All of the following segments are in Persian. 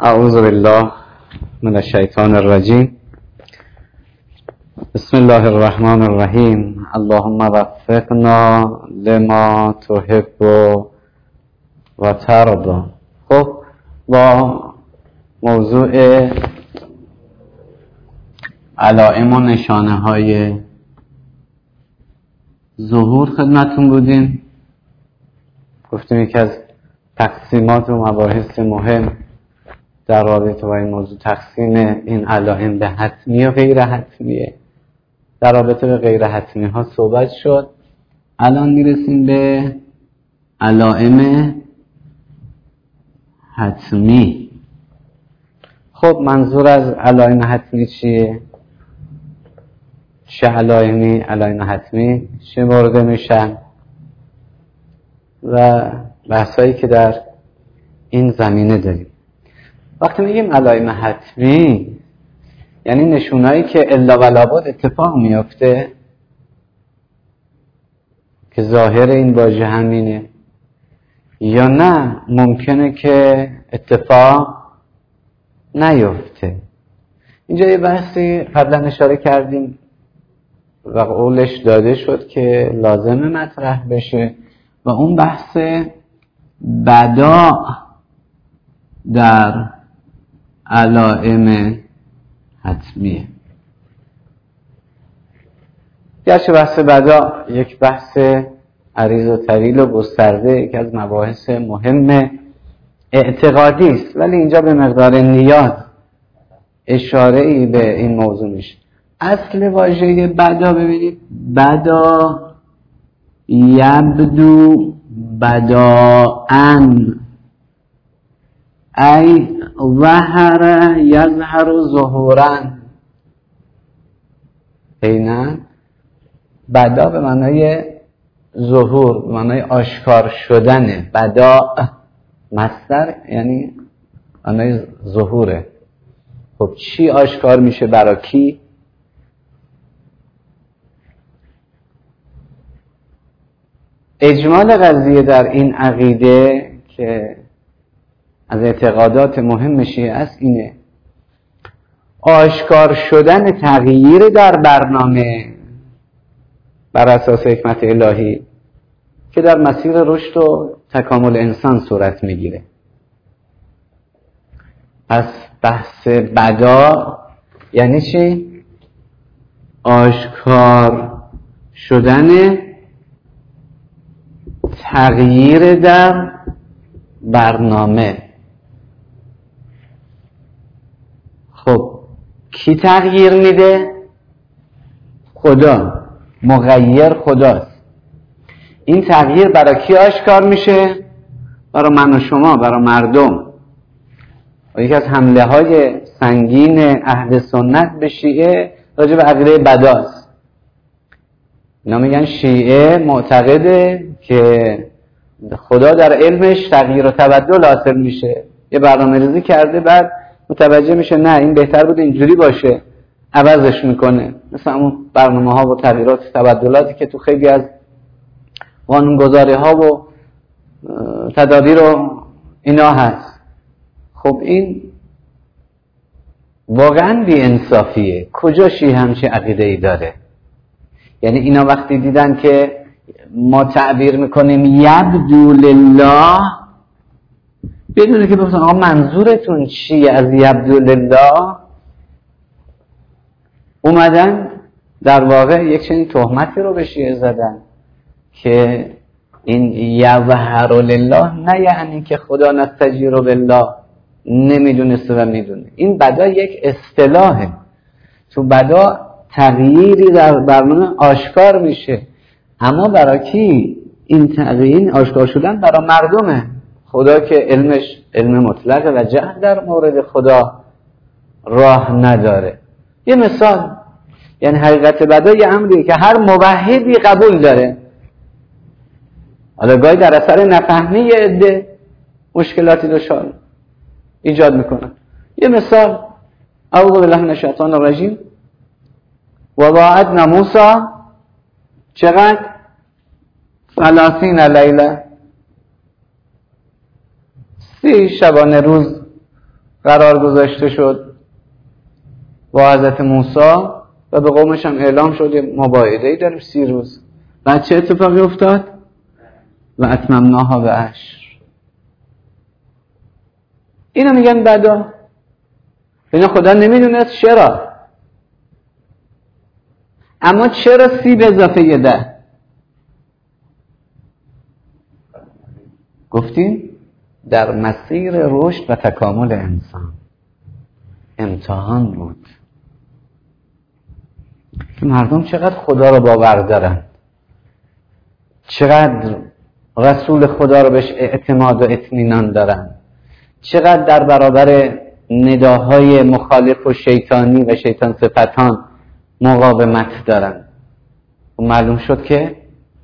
اعوذ بالله من الشیطان الرجیم. بسم الله الرحمن الرحیم. اللهم وفقنا لما تحب و ترضى. خب با موضوع علائم و نشانه های ظهور خدمتون بودیم. گفتیم یکی از تقسیمات و مباحث مهم در رابطه با این موضوع تقسیم این علائم به حتمی و غیر حتمیه. در رابطه به غیر حتمی ها صحبت شد. الان میرسیم به علائم حتمی. خب منظور از علائم حتمی چیه؟ چه علائم حتمی شمرده میشن و بحثایی که در این زمینه داریم. وقتی میگیم علائم حتمی یعنی نشونایی که الا و لابد اتفاق میفته که ظاهر این واژه همینه، یا نه ممکنه که اتفاق نیفته. اینجا یه بحثی قبلا اشاره کردیم و قولش داده شد که لازمه مطرح بشه و اون بحث بداع در علائم حتمیه. گرچه بحث بداع یک بحث عریض و طویل و گسترده، یک از مباحث مهم اعتقادی است، ولی اینجا به مقدار نیاز اشاره‌ای به این موضوع میشه. اصل واژه بداع ببینید، بداع یبدو بداعن ای ظهر یظهر ظهورن. عیناً بداع به معنای ظهور، به معنای آشکار شدنه. بداع مصدر یعنی معنای ظهوره. خب چی آشکار میشه برای کی؟ اجمال قضیه در این عقیده که از اعتقادات مهم شیعه است اینه: آشکار شدن تغییر در برنامه بر اساس حکمت الهی که در مسیر رشد و تکامل انسان صورت میگیره. پس بحث بداع یعنی چی؟ آشکار شدن تغییر در برنامه. خب کی تغییر میده؟ خدا. مغیر خداست. این تغییر برای کی آشکار میشه؟ برای من و شما، برای مردم. و یکی از حمله های سنگین اهل سنت به شیعه راجع به عقیده بداست. اینا میگن شیعه معتقده که خدا در علمش تغییر و تبدل حاصل میشه. یه برنامه‌ریزی کرده، بعد متوجه میشه نه این بهتر بود اینجوری باشه، عوضش میکنه. مثل همون برنامه‌ها و تغییرات و تبدلاتی که تو خیلی از قانونگذاری‌ها و تدابیر و اینا هست. خب این واقعا بی‌انصافیه. کجا شیعه همچین عقیده‌ای داره؟ یعنی اینا وقتی دیدن که ما تعبیر میکنیم یبدو لله، بدونه که بپرسن آقا منظورتون چیه از یبدو لله، اومدن در واقع یک چنین تهمتی رو به شیعه زدن که این یظهر لله نه یعنی که خدا نستجیر بالله نمیدونسته و میدونه. این بداع یک اصطلاحه. تو بداع تغییری در برنامه آشکار میشه، اما برای کی این تغییر آشکار شدن؟ برای مردمه. خدا که علمش علم مطلقه و جهل در مورد خدا راه نداره. یه مثال، یعنی حقیقت بداع یه امریه که هر موحدی قبول داره. حالا گاهی در اثر نفهمی یه عده مشکلاتی دچار ایجاد میکنن. یه مثال، اعوذ بالله من الشیطان الرجیم. و وعدنا موسی چقدر؟ 30 لیله، 30 شبانه روز قرار گذاشته شد با حضرت موسی و به قومش هم اعلام شد یه مباهده‌ای داریم 30 روز. بعد چه اتفاقی افتاد؟ و اتممناها به 10. اینا میگن بدا. اینا خدا نمیدونه چرا. اما چرا 30 به اضافه 10؟ گفتیم در مسیر رشد و تکامل انسان امتحان بود که مردم چقدر خدا رو باور دارن، چقدر رسول خدا رو بهش اعتماد و اطمینان دارن، چقدر در برابر نداهای مخالف و شیطانی و شیطان صفتان مقاومت دارن. و معلوم شد که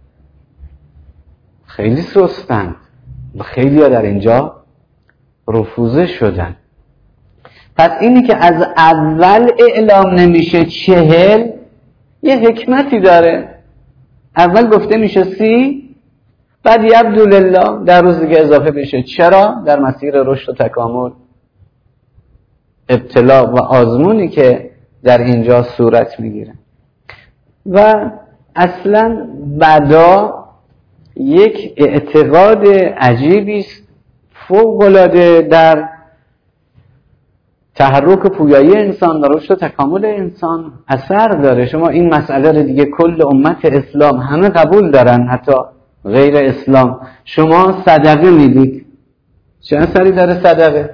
خیلی سستند و خیلی ها در اینجا رفوزه شدن. پس اینی که از اول اعلام نمیشه 40، یه حکمتی داره. اول گفته میشه 30، بعد یبدلله در روز دیگه اضافه بشه. چرا؟ در مسیر رشد و تکامل، ابتلا و آزمونی که در اینجا صورت میگیره. و اصلا بدا یک اعتقاد عجیبی است، فوق‌العاده در تحرک پویایی انسان و رشد و تکامل انسان اثر داره. شما این مسئله رو دیگه کل امت اسلام همه قبول دارن، حتی غیر اسلام. شما صدقه میدید، چه اثری داره صدقه؟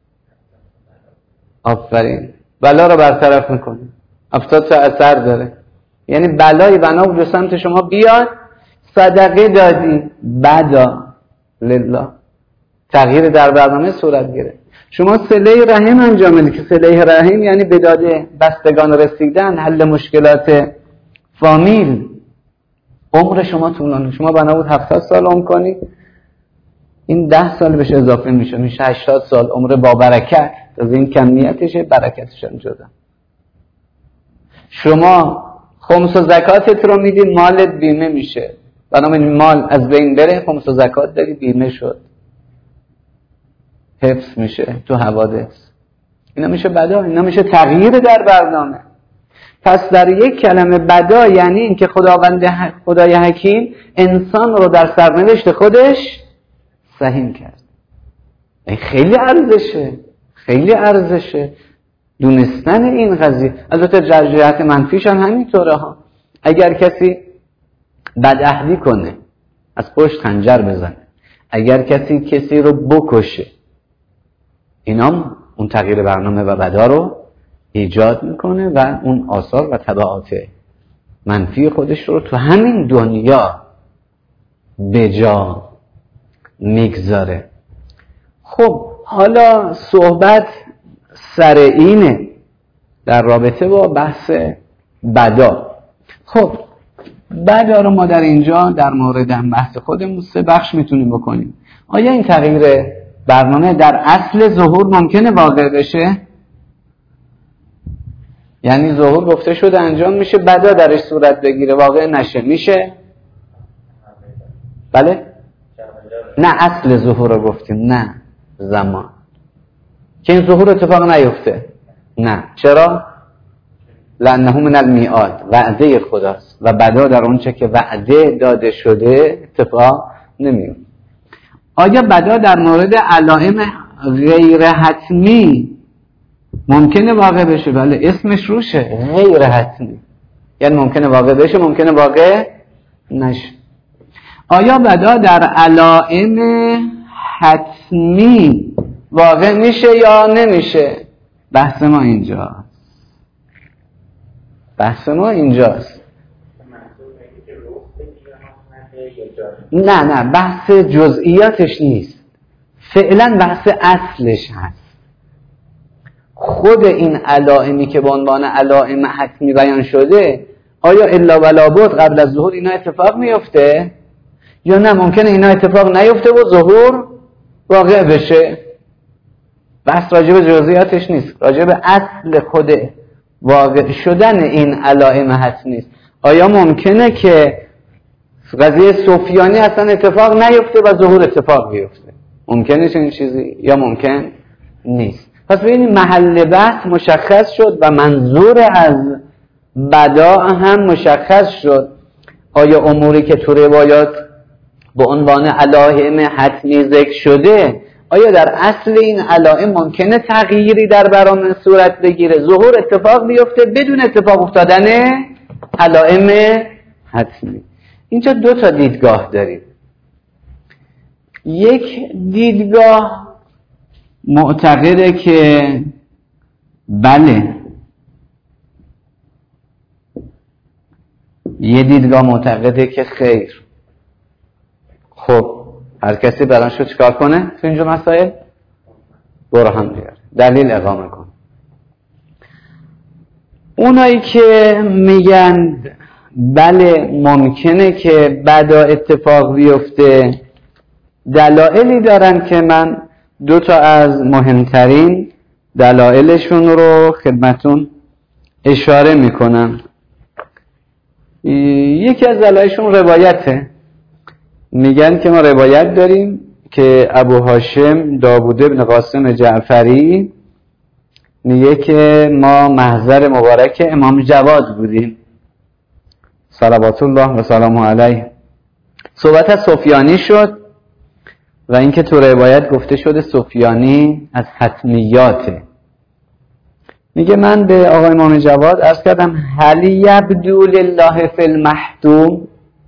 آفرین، بلا رو برطرف میکنه. 70 تا اثر داره. یعنی بلای بنا به سمت شما بیاد، صدقه دادی، بدا لله، تغییر در برنامه صورت گرفت. شما صله رحم انجام میدید که صله رحم یعنی به داد بستگان رسیدن، حل مشکلات فامیل. عمر شما طولانی، شما بنا بود 70 سال عمر کنید، این 10 سال بهش اضافه میشه 80 سال عمر با برکت. از این کمیتشه، برکتش هم جدا. شما خمس و زکاتت رو میدید، مالت بیمه میشه. بنابراین مال از بین بره، خمس و زکات داری، بیمه شد، حفظ میشه تو حوادث. اینا میشه بدا، اینا میشه تغییر در برنامه. پس در یک کلمه بدا یعنی این که خدای حکیم انسان رو در سرنوشت خودش سهیم کرد. این خیلی ارزشه، خیلی ارزشه دونستن این قضیه. البته جهت منفیش هم همینطوره ها. اگر کسی بدعهدی کنه، از پشت خنجر بزنه، اگر کسی رو بکشه، اینا اون تغییر برنامه و بدا رو ایجاد میکنه و اون آثار و تبعات منفی خودش رو تو همین دنیا به جا میگذاره. خب حالا صحبت سر اینه در رابطه با بحث بدا. خب بدا رو ما در اینجا در مورد بحث خودمون 3 بخش میتونیم بکنیم. آیا این تغییر برنامه در اصل ظهور ممکنه واقع بشه؟ یعنی ظهور گفته شده انجام میشه، بدا درش صورت بگیره، واقع نشه، میشه؟ بله؟ نه اصل ظهور رو گفتیم، نه زمان که این ظهور اتفاق نیفته. نه. چرا؟ لأنه من المیعاد، وعده خداست و بدا در اون چه که وعده داده شده اتفاق نمیفته. آیا بدا در مورد علائم غیر حتمی ممکنه واقع بشه؟ بله، اسمش روشه، غیر حتمی، یعنی ممکنه واقع بشه، ممکنه واقع نشه. آیا بدا در علائم حتمی واقع میشه یا نمیشه؟ بحث ما اینجاست. نه بحث جزئیاتش نیست، فعلا بحث اصلش هست. خود این علائمی که به عنوان علائم حتمی بیان شده، آیا الا ولا بد قبل از ظهور اینا اتفاق میفته یا نه ممکنه اینا اتفاق نیفته و ظهور واقع بشه؟ بحث راجع به جزئیاتش نیست، راجع به اصل خود واقع شدن این علائم حتمی است. آیا ممکنه که قضیه سفیانی اصلا اتفاق نیفته و ظهور اتفاق بیفته؟ ممکنه چنین چیزی یا ممکن نیست؟ پس ببینید محل بحث مشخص شد و منظور از بدا هم مشخص شد. آیا اموری که تو روایات به عنوان علائم حتمی ذکر شده، آیا در اصل این علائم ممکنه تغییری در برامون صورت بگیره، ظهور اتفاق بیفته بدون اتفاق افتادن علائم حتمی؟ اینجا دو تا دیدگاه داریم. یک دیدگاه معتقده که بله، یه دیدگاه معتقده که خیر. خب هر کسی برانشو چیکار کنه تو اینجا مسائل؟ برهان بیاره، دلیل اقامه کن. اونایی که میگن بله ممکنه که بعدا اتفاق بیفته، دلایلی دارن که من دو تا از مهمترین دلایلشون رو خدمتون اشاره میکنم. یکی از دلایلشون روایته. میگن که ما روایت داریم که ابو هاشم داوود ابن قاسم جعفری میگه که ما محضر مبارک امام جواد بودیم صلوات الله و سلامه علیه. صحبت از سفیانی شد و اینکه تو روایت گفته شده سفیانی از حتمیاته. میگه من به آقای امام جواد عرض کردم هل یبدو لله فی المحتوم،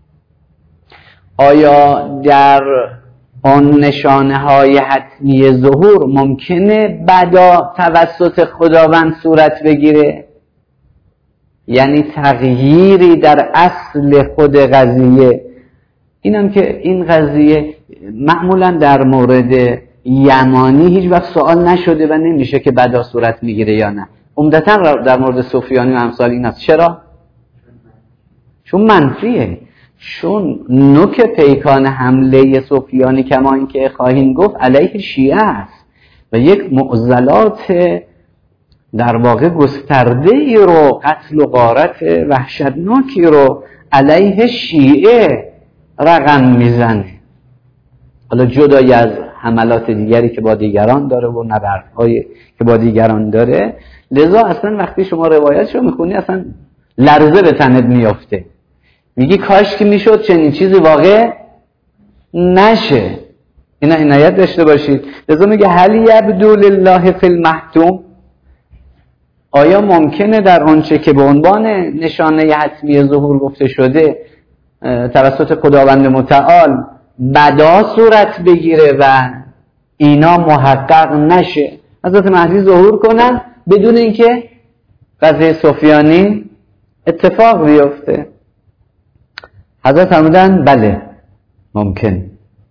آیا در آن نشانه های حتمی ظهور ممکنه بدا توسط خداوند صورت بگیره؟ یعنی تغییری در اصل خود قضیه. اینم که این قضیه معمولا در مورد یمانی هیچ وقت سوال نشده و نمیشه که بدا صورت میگیره یا نه. عمدتا در مورد سفیانی و امثال این است. چرا؟ چون منفیه، چون نوک پیکان حمله سفیانی کما این که خواهیم گفت علیه شیعه است و یک معضلات در واقع گسترده ای رو، قتل و غارت وحشتناکی رو علیه شیعه رقم میزنه. حالا جدای از حملات دیگری که با دیگران داره و نبردهای که با دیگران داره، لذا اصلا وقتی شما روایتش رو میخونی اصلا لرزه به تنت میافته، میگی کاش که میشد چنین چیزی واقع نشه. اینا عنایت داشته باشید. لذا میگه هل یبدو لله فی المحتوم، آیا ممکنه در آنچه که به عنوان نشانه حتمی ظهور گفته شده توسط خداوند متعال بدا صورت بگیره و اینا محقق نشه، حضرت مهدی ظهور کنن بدون اینکه قضیه سفیانی اتفاق بیفته؟ حضرت فرمودن بله ممکن.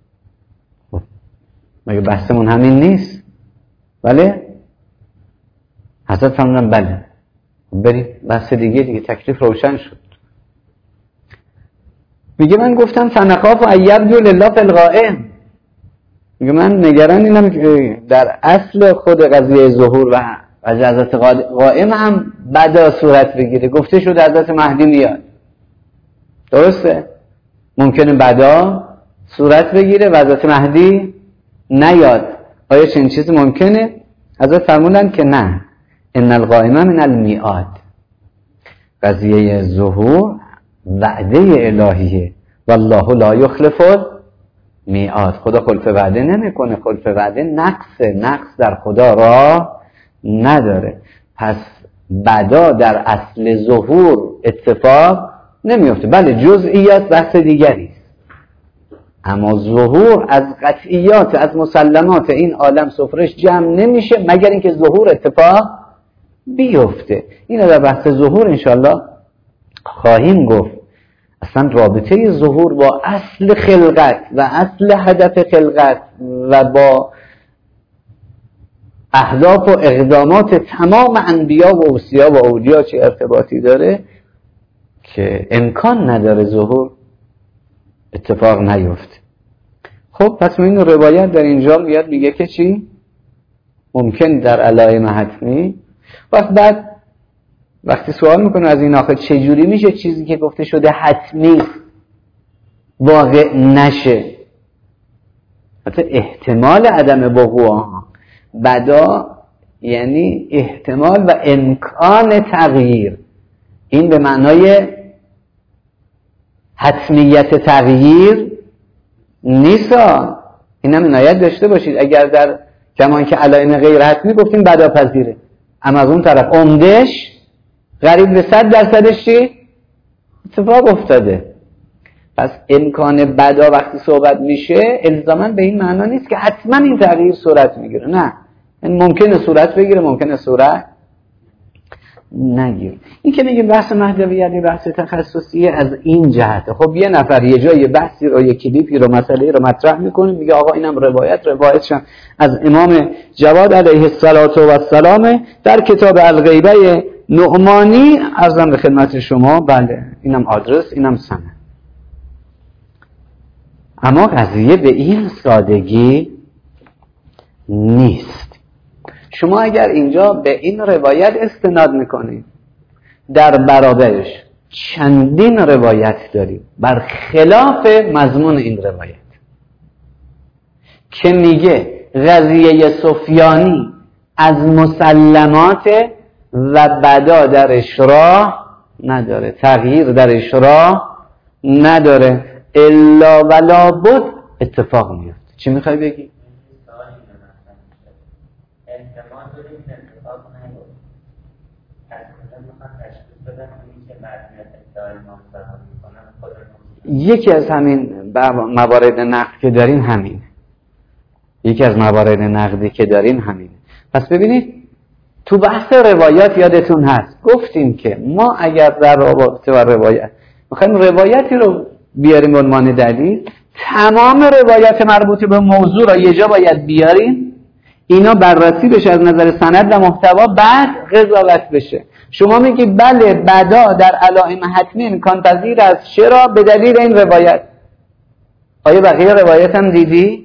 مگه بحثمون همین نیست؟ بله. حضرت فرمودن بله. بریم بحث دیگه تکلیف روشن شد. میگه من گفتم فنخاف و یبدو لله فی الغائم. میگه من نگران اینم در اصل خود قضیه ظهور و حضرت قائم هم بدا صورت بگیره. گفته شده حضرت مهدی میاد، درسته؟ ممکنه بدا صورت بگیره و حضرت مهدی نیاد. آیا چنین چیزی ممکنه؟ حضرت فرمودن که نه، ان القائم من المیعاد. قضیه ظهور وعده الهیه والله لا یخلف المیعاد. خدا خلف وعده نمیکنه. خلف وعده نقص در خدا را نداره. پس بدا در اصل ظهور اتفاق نمیفته. بله جزئیات بحث دیگری است، اما ظهور از قطعیات، از مسلمات این عالم سفرش جمع نمیشه مگر اینکه ظهور اتفاق بیفته. اینو در بحث ظهور انشالله خواهیم گفت. اصلا رابطه ظهور با اصل خلقت و اصل هدف خلقت و با اهداف و اقدامات تمام انبیا و اوصیا و اولیا چه ارتباطی داره که امکان نداره ظهور اتفاق نیفته. خب پس این روایت در اینجا میاد میگه که چی؟ ممکن در علائم حتمی. بعد وقتی سوال میکنه از این آخر چجوری میشه چیزی که گفته شده حتمی واقع نشه؟ حتی احتمال عدم وقوع بدا یعنی احتمال و امکان تغییر. این به معنای حتمیت تغییر نیست. این هم عنایت داشته باشید. اگر در کمان که علائم غیر حتمی گفتیم بداپذیره، اما از اون طرف عمدش قریب به 100% چی؟ اتفاق افتاده. پس امکان بدا وقتی صحبت میشه الزاما به این معنا نیست که حتما این تغییر صورت میگیره. نه، این ممکنه صورت بگیره، ممکنه صورت نگیره. این که میگیم بحث مهدویت بحث تخصصیه از این جهته. خب یه نفر یه جای بحثی رو، یه کلیپی رو، مسئله رو مطرح میکنه، میگه آقا اینم روایتش از امام جواد علیه السلام در کتاب الغیبه نعمانی. عرضم به خدمت شما بله اینم آدرس، اینم سند. اما قضیه به این سادگی نیست. شما اگر اینجا به این روایت استناد میکنید، در برابرش چندین روایت داریم بر خلاف مضمون این روایت که میگه قضیه سفیانی از مسلمات و بدا درش راه نداره، تغییر درش راه نداره، الا ولا بد اتفاق میفته. چی میخوای بگی؟ یکی از همین موارد نقد که دارین همین، یکی از موارد نقدی که دارین همین. پس ببینید تو بحث روایات یادتون هست گفتیم که ما اگر در رابطه با روایت میخوایم روایتی رو بیاریم به عنوان دلیل، تمام روایات مربوط به موضوع را یه جا باید بیاریم، اینا بررسی بشه از نظر سند و محتوا، بعد قضاوت بشه. شما میگید بله بدا در علائم حتمی امکان پذیر است، چرا؟ به دلیل این روایت. آیا بقیه روایت هم دیدی؟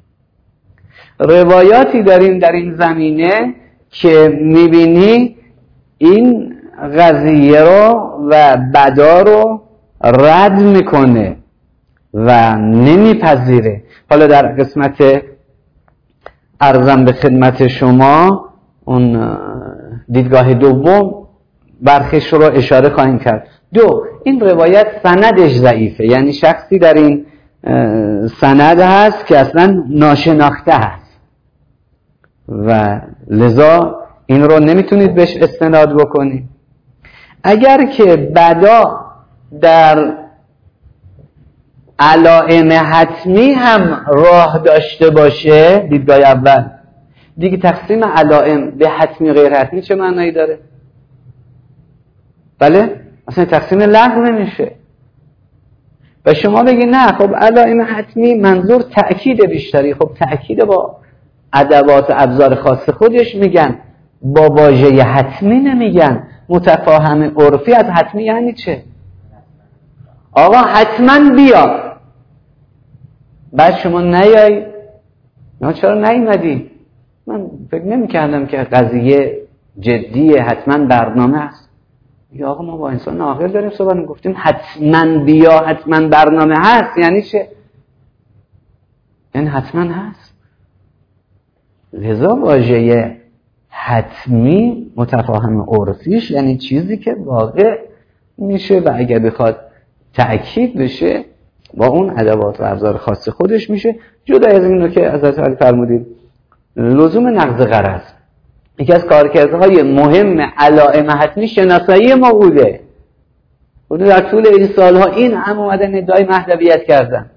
روایاتی داریم در این زمینه که میبینی این قضیه رو و بدا رو رد میکنه و نمیپذیره. حالا در قسمت عرضم به خدمت شما اون دیدگاه دوم برخیش رو اشاره خواهیم کرد. دو، این روایت سندش ضعیفه، یعنی شخصی در این سند هست که اصلا ناشناخته هست و لذا این رو نمیتونید بهش استناد بکنید. اگر که بدا در علائم حتمی هم راه داشته باشه، دیدگاه اول، دیگه تقسیم علائم به حتمی غیر حتمی چه معنایی داره؟ بله؟ اصلا تقسیم لغو نمیشه. و شما بگی نه خب علائم حتمی منظور تأکید بیشتری. خب تأکید با ادوات و ابزار خاص خودش میگن، با واژه حتمی نمیگن. متفاهم عرفی از حتمی یعنی چه؟ آقا حتما بیا، بعد شما نیای. نه چرا نیومدی؟ من فکر نمی‌کردم که قضیه جدیه، حتما برنامه است. یا آقا ما با انسان عاقل داریم صحبت گفتیم حتما بیا، حتما برنامه هست، یعنی چه؟ یعنی حتما هست. لذا واژه حتمی متفاهم عرفیش یعنی چیزی که واقع میشه و اگر بخواد تأکید بشه با اون ادوات و ابزار خاص خودش میشه. جدا از اینو که حضرت علی فرمودید لزوم نقض غرض، یکی از کارکردهای مهم علائم حتمی شناسایی موعوده. خود در طول این سالها این هم اومدن ادعای مهدویت کردن.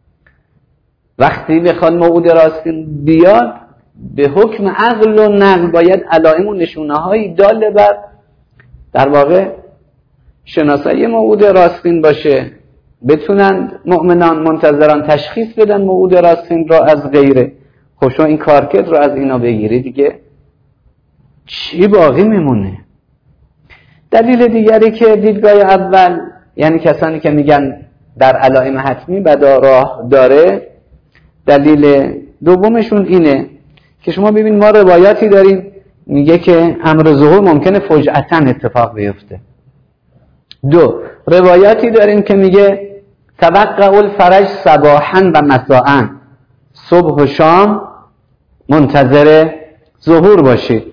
وقتی بخواد موعود راستین بیاد به حکم عقل و نقل باید علائم و نشونه‌هایی دال بر در واقع شناسایی موعود راستین باشه، بتونن مؤمنان منتظران تشخیص بدن موعود راستین را از غیره. خب شما این کارکرد رو از اینا بگیری دیگه چی باقی میمونه؟ دلیل دیگری که دیدگاه اول، یعنی کسانی که میگن در علائم حتمی بدا راه داره، دلیل دومشون اینه که شما ببین ما روایاتی داریم میگه که امر ظهور ممکنه فجأتاً اتفاق بیفته. دو، روایاتی داریم که میگه توقع الفرج صباحا و مساء، صبح و شام منتظر ظهور باشید.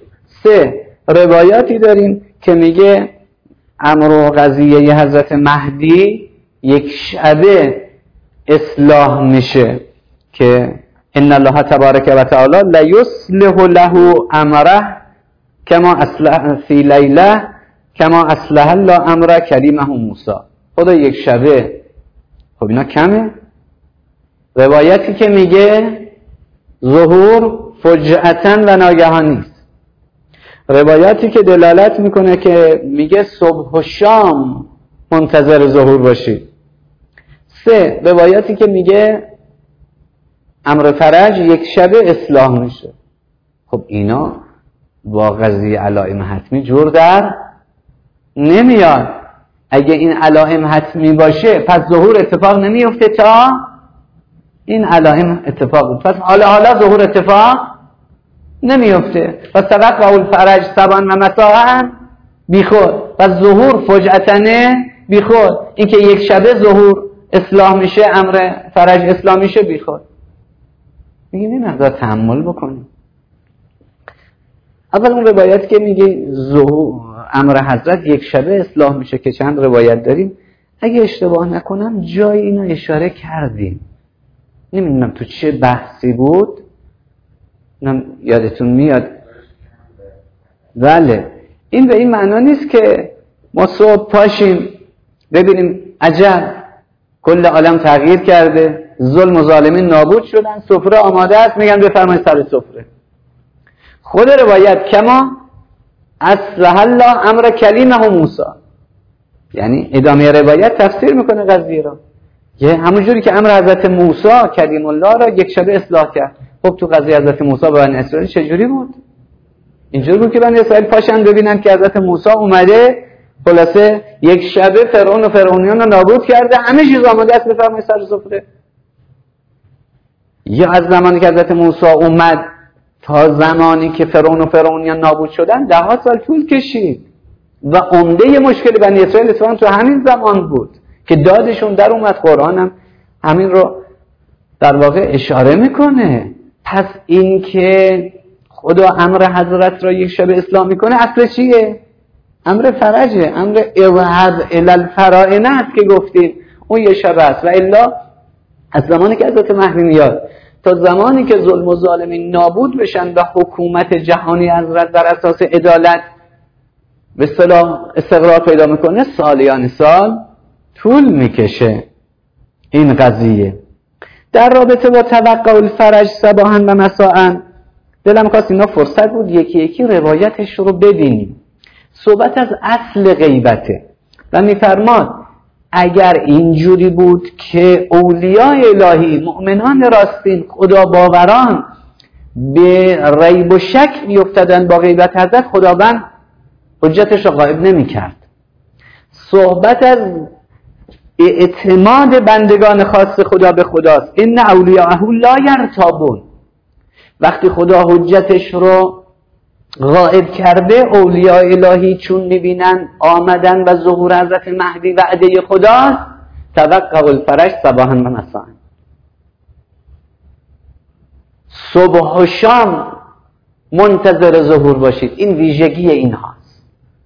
3 روایاتی داریم که میگه امر و قضیه حضرت مهدی یک شبه اصلاح میشه که ان الله تبارک و تعالی لا یصلح له امره کما اصلح فی لیله کما اصلح الله امر کلیمه موسی. خدا یک شبه. خب اینا کمه. روایتی که میگه ظهور فجأتاً و ناگهانی است، روایتی که دلالت میکنه که میگه صبح و شام منتظر ظهور باشید. 3 روایتی که میگه امر فرج یک شبه اصلاح میشه. خب اینا با قضیه علائم حتمی جور در نمیاد. اگه این علائم حتمی باشه پس ظهور اتفاق نمیفته تا این علائم اتفاق، پس حالا ظهور اتفاق نمیفته. پس توقع الفرج سبان و مساء بیخود، پس ظهور فجأتنه بیخود. این که یک شبه ظهور اصلاح میشه، امر فرج اصلاح میشه بیخود. میگیم این مقدار تأمل بکنیم. اول اون روایت که میگه امر حضرت یک شبه اصلاح میشه که چند روایت داریم، اگه اشتباه نکنم جای اینو اشاره کردیم، نمیدونم تو چه بحثی بود، یادتون میاد؟ بله. این به این معنا نیست که ما صبح پاشیم ببینیم عجب کل عالم تغییر کرده، ظلم و ظالمین نابود شدن، سفره آماده است، میگن بفرمایید سر سفره. خود روایت کما اصلح الله امر کلیمه موسی، یعنی ادامه روایت تفسیر میکنه قضیه را. یه همونجوری که امر حضرت موسی کلیم الله را یک شبه اصلاح کرد. خب تو قضیه حضرت موسی با بنی اسرائیل چجوری بود؟ اینجوری بود که بنی اسرائیل پاشن ببینن که حضرت موسی اومده، خلاصه یک شبه فرعون و فرعونیان رو نابود کرده، همه چیز آماده است، بفرمایید سر سفره. یا از زمانی که حضرت موسی اومد تا زمانی که فرعون و فرعونیان نابود شدن 10 سال طول کشید و عمده مشکل بنی اسرائیل اتفاقا تو همین زمان بود که دادشون در اومد. قرآن هم همین رو در واقع اشاره میکنه. پس این که خدا امر حضرت را یک شبه اصلاح میکنه اصل چیه؟ امر فرجه، امر اذهب الی الفرائن است که گفتیم اون یه شبه است. و الا از زمانی که حضرت مهدی میاد تا زمانی که ظلم و ظالمین نابود بشن و حکومت جهانی حضرت در اساس عدالت به اصطلاح استقرار پیدا میکنه، سالیان سال طول میکشه این قضیه. در رابطه با توقع الفرج صباحا و مساء دلم خواست اینا فرصت بود یکی یکی روایتش رو ببینیم. صحبت از اصل غیبته و میفرماد اگر اینجوری بود که اولیاء الهی، مؤمنان راستین، خدا باوران به ریب و شک میافتادن با غیبت حضرت، خداوند حجتش رو غائب نمی کرد. صحبت از اعتماد بندگان خاص خدا به خداست. ان اولیاءه لا یرتابون. وقتی خدا حجتش رو غائب کرده، اولیاء الهی چون میبینن آمدن و ظهور حضرت مهدی وعده خداست، توقع الفرج صباحا و مساء، صبح و شام منتظر ظهور باشید. این ویژگی اینهاست.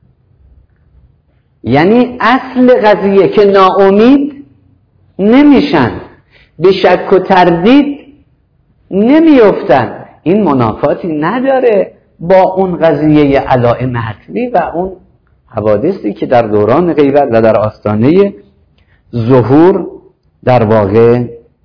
یعنی اصل قضیه که ناامید نمیشن، به شک و تردید نمیافتن. این منافاتی نداره با اون قضیه علائم حتمی و اون حوادثی که در دوران غیبت و در آستانه ظهور در واقع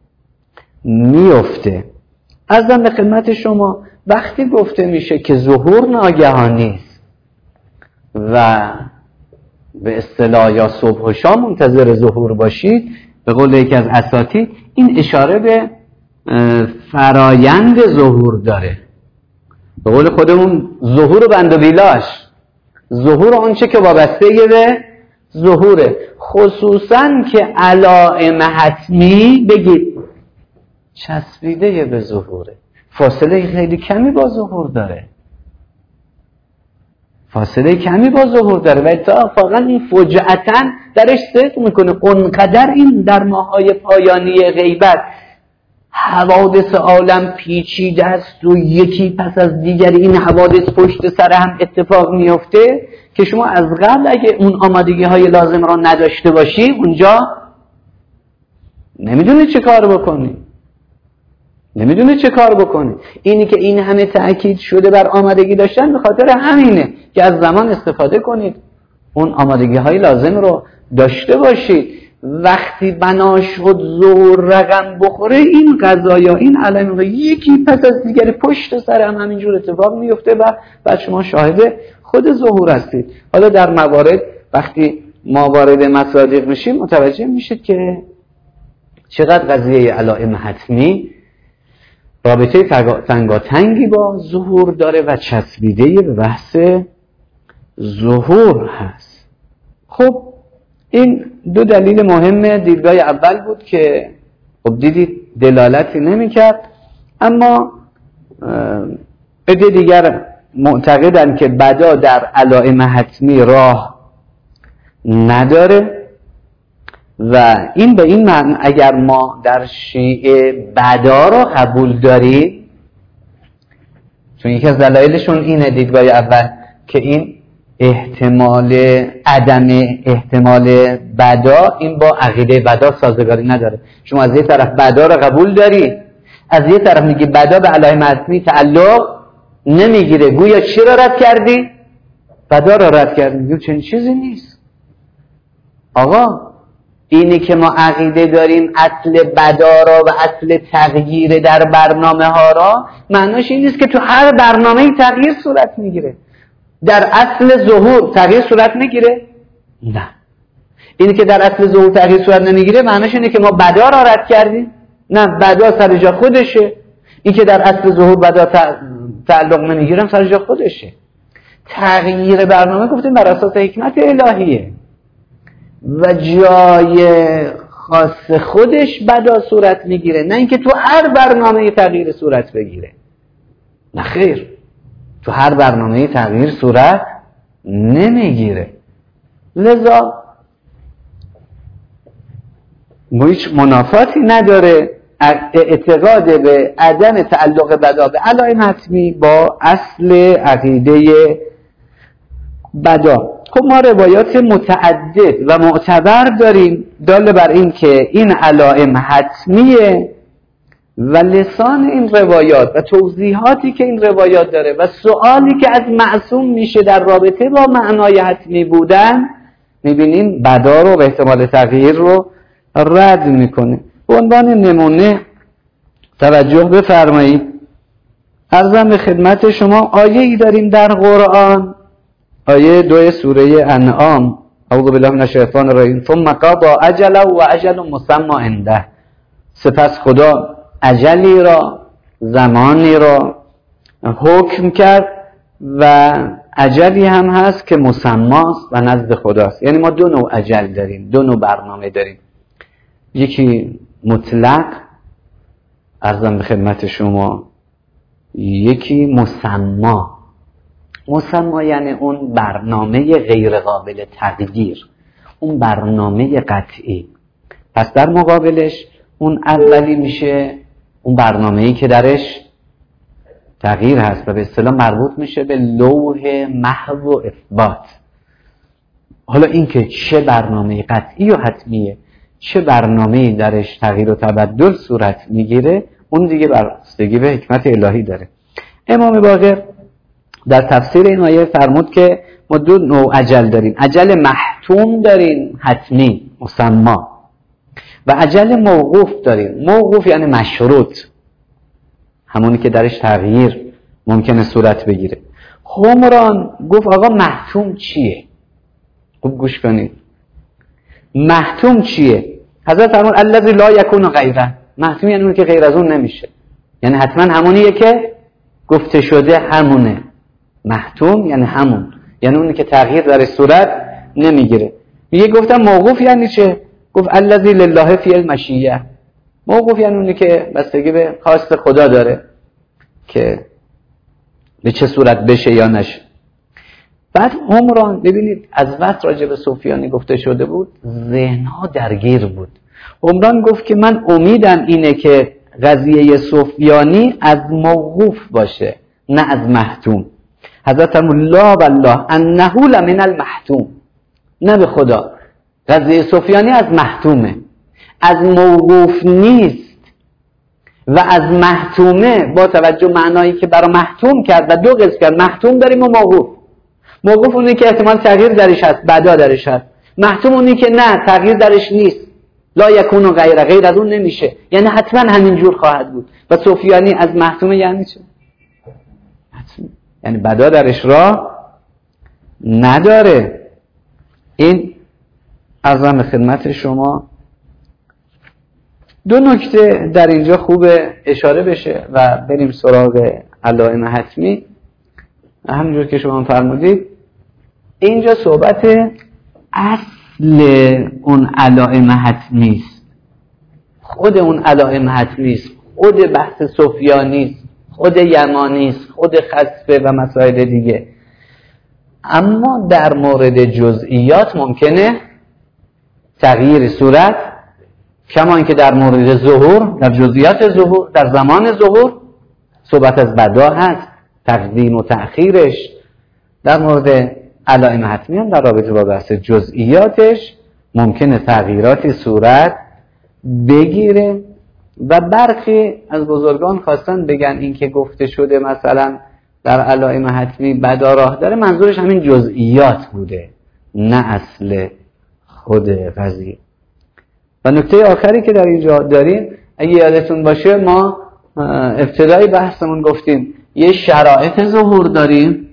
میفته. عرضم به خدمت شما وقتی گفته میشه که ظهور ناگهانی است و به اصطلاح یا صبح و شام منتظر ظهور باشید، به قول یکی از اساتید این اشاره به فرایند ظهور داره. به قول خودمون ظهور بند و بیلاش، ظهور آنچه که وابسته به ظهوره، خصوصا که علائم حتمی بگید چسبیده به ظهوره، فاصله خیلی کمی با ظهور داره، فاصله کمی با ظهور داره و اتفاقا این فجأتاً درش صدق میکنه. اونقدر این در ماهای پایانی غیبت حوادث عالم پیچیده است و یکی پس از دیگری این حوادث پشت سر هم اتفاق میفته که شما از قبل اگه اون آمادگی های لازم را نداشته باشی اونجا نمیدونی چه کار بکنی. اینی که این همه تأکید شده بر آمادگی داشتن به خاطر همینه که از زمان استفاده کنید، اون آمادگی های لازم رو داشته باشید. وقتی بنا شد ظهور رقم بخوره این قضایا، این علائم یکی پس از دیگری پشت سر هم همینجور اتفاق میفته و بعد شما شاهد خود ظهور هستید. حالا در موارد وقتی ما وارد مصادیق میشیم متوجه میشید که چقدر قضیه علائم حتمی رابطه تنگاتنگی با ظهور داره و چسبیده به بحث ظهور هست. خب این دو دلیل مهم دیدگاه اول بود که خب دیدید دلالتی نمی‌کرد، اما عده دیگر معتقدن که بدا در علائم حتمی راه نداره و این به این معنی اگر ما در شیعه بدا را قبول داریم، چون یکی از دلایلشون اینه دیدگاه اول که این عدم احتمال بدا این با عقیده بدا سازگاری نداره. شما از یه طرف بدا را قبول داری، از یه طرف میگی بدا به علائم حتمی تعلق نمیگیره، گویا چی را رد کردی؟ بدا را رد کردی. میگم چنین چیزی نیست آقا. اینی که ما عقیده داریم اصل بدا را و اصل تغییر در برنامه ها را، معناش این نیست که تو هر برنامه تغییر صورت میگیره. در اصل ظهور تغییر صورت میگیره؟ نه. اینی که در اصل ظهور تغییر صورت نمیگیره معناش اینه که ما بدا را رد کردیم؟ نه، بدا سر جا خودشه. این که در اصل ظهور بدا تعلق نمیگیرم سر جا خودشه. تغییر برنامه گفتیم بر اساس حکمت الهیه و جای خاص خودش بدا صورت میگیره، نه اینکه تو هر برنامه تغییر صورت بگیره. نه خیر، تو هر برنامه تغییر صورت نمیگیره. لذا هیچ منافاتی نداره اعتقاد به عدم تعلق بدا به علائم حتمی با اصل عقیده بدا. خب ما روایات متعدد و معتبر داریم دال بر این که این علائم حتمیه و لسان این روایات و توضیحاتی که این روایات داره و سوالی که از معصوم میشه در رابطه با معنای حتمی بودن، میبینیم بدا رو به احتمال تغییر رو رد میکنه. به عنوان نمونه توجه بفرمایید، عرضم به خدمت شما آیه ای داریم در قرآن، آیه 2 سوره انعام، اعوذ بالله من الشیطان الرجیم، ثم قضى اجله و اجل مسمى عنده. سپس خدا اجلی را، زمانی را حکم کرد و اجلی هم هست که مسماست و نزد خداست. یعنی ما دو نوع اجل داریم، دو نوع برنامه داریم، یکی مطلق عرضم به خدمت شما، یکی مسما. مسما یعنی اون برنامه غیر قابل تغییر، اون برنامه قطعی. پس در مقابلش اون اولی میشه اون برنامه‌ای که درش تغییر هست و به اصطلاح مربوط میشه به لوح محو و اثبات. حالا این که چه برنامه قطعی و حتمیه، چه برنامه‌ای درش تغییر و تبدل صورت میگیره، اون دیگه بستگی به حکمت الهی داره. امام باقر در تفسیر این آیه فرمود که ما دو نوع اجل داریم، اجل محتوم داریم حتمی مسما و اجل موقوف داریم. موقوف یعنی مشروط، همونی که درش تغییر ممکنه صورت بگیره. قمران گفت آقا محتوم چیه؟ خوب گوش کنید، محتوم چیه؟ حضرت فرمود الذی لا یکون غیره. محتوم یعنی اون که غیر از اون نمیشه، یعنی حتما همونیه که گفته شده همونه. محتوم یعنی همون، یعنی اونی که تغییر در صورت نمیگیره. میگه گفتم موقوف یعنی چه؟ گفت الذی لله فی المشیه. موقوف یعنی اونی که بستگی به خواست خدا داره که به چه صورت بشه یا نشه. بعد عمران ببینید از وقت راجع به صوفیانی گفته شده بود، ذهنها درگیر بود. عمران گفت که من امیدم اینه که قضیه سفیانی از موقوف باشه نه از محتوم. حضرت الله والله انه لمن المحتوم، نه به خدا، قضیه سفیانی از محتومه، از موقوف نیست. و از محتومه با توجه معنایی که برای محتوم کرد و دو قسم کرد، محتوم داریم و موقوف. موقوف اونی که احتمال تغییر درش هست، بعدا درش هست. محتوم اونی که نه تغییر درش نیست، لا یکون غیر از اون نمیشه، یعنی حتما همینجور خواهد بود. و سفیانی از محتومه یعنی چه؟ یعنی بعدا درش راه نداره. این عرضم خدمت شما. دو نکته در اینجا خوب اشاره بشه و بریم سراغ علائم حتمی. همونجور که شما فرمودید اینجا صحبت اصل اون علائم حتمی است، خود اون علائم حتمی است، خود بحث سفیانی است، خود یمانی است، خود خسفه و مسائل دیگه. اما در مورد جزئیات ممکنه تغییر صورت، کما اینکه در مورد ظهور، در جزئیات ظهور، در زمان ظهور صحبت از بدا هست، تقدیم و تأخیرش. در مورد علائم حتمی هم در رابطه با بحث جزئیاتش ممکنه تغییراتی صورت بگیره. و برخی از بزرگان خواستن بگن این که گفته شده مثلا در علائم حتمی بدا راه داره، منظورش همین جزئیات بوده نه اصل خود قضیه. و نکته آخری که در اینجا داریم، اگه یادتون باشه ما ابتدای بحثمون گفتیم یه شرایط ظهور داریم،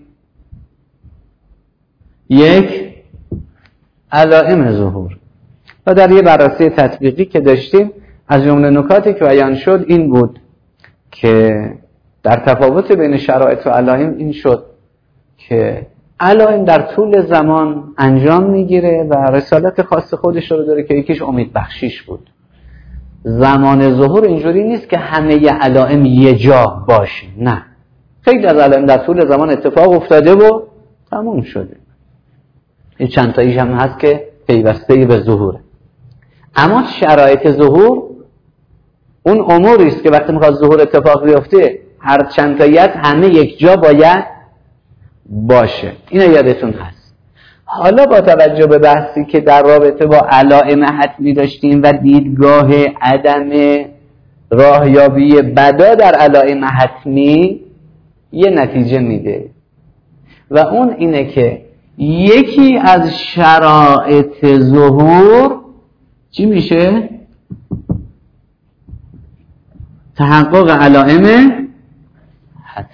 یک علائم ظهور. و در یه بررسی تطبیقی که داشتیم از جمله نکاتی که بیان شد این بود که در تفاوت بین شرایط و علائم این شد که علائم در طول زمان انجام میگیره و رسالت خاص خودش رو داره که یکیش امید بخشیش بود. زمان ظهور اینجوری نیست که همه علائم یه جا باشه، نه، خیلی از علائم در طول زمان اتفاق افتاده و تموم شده. این چند تاییش هم هست که پیوسته به ظهوره. اما شرایط ظهور اون اموری است که وقتی میخواد ظهور اتفاق بیفته هر چند تاییت همه یک جا باید باشه. اینا یادتون هست. حالا با توجه به بحثی که در رابطه با علائم حتمی داشتیم و دیدگاه عدم راهیابی بدا در علائم حتمی یه نتیجه میده و اون اینه که یکی از شرایط ظهور چی میشه؟ تحقق علائم حتمی.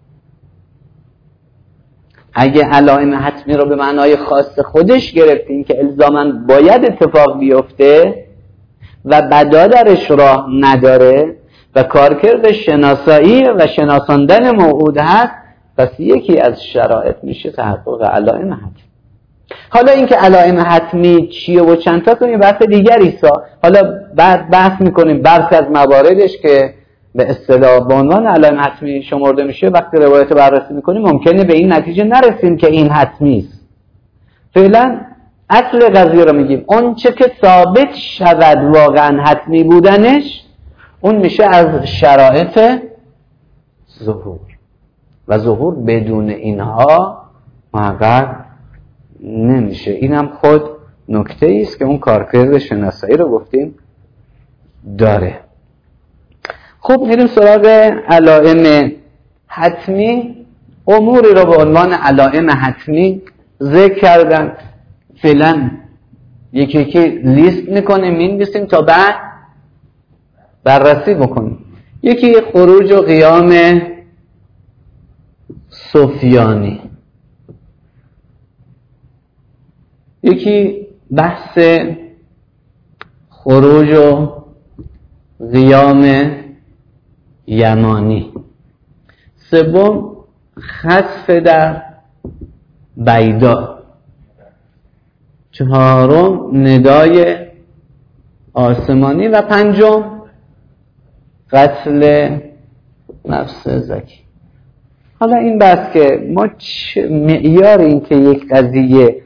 اگه علائم حتمی رو به معنای خاص خودش گرفتیم که الزاماً باید اتفاق بیفته و بدا درش راه نداره و کارکرد شناسایی و شناساندن موعود هست، پس یکی از شرایط میشه تحقق علائم حتمی. حالا اینکه علائم حتمی چیه و چند تا یه بحث دیگری است. حالا بعد بحث میکنیم برخی از مواردش که به اصطلاح به عنوان علائم حتمی شمرده میشه. وقتی روایت بررسی میکنیم ممکنه به این نتیجه نرسیم که این حتمی است. فعلا اصل قضیه رو میگیم. اون چه که ثابت شود واقعا حتمی بودنش اون میشه از شرایط ظهور و ظهور بدون اینها محقق نمیشه. اینم خود نکته است که اون کارکرد شناسایی رو گفتیم داره. خب میریم سراغ علائم حتمی. اموری رو به عنوان علائم حتمی ذکر کردن. فعلا یکی یکی لیست میکنیم مینویسیم تا بعد بررسی بکنیم. یکی خروج و قیام سفیانی، یکی بحث خروج و قیام یمانی، سوم خسف در بیدا، چهارم ندای آسمانی و پنجم قتل نفس زکی. حالا این بحث که ما معیار این که یک قضیه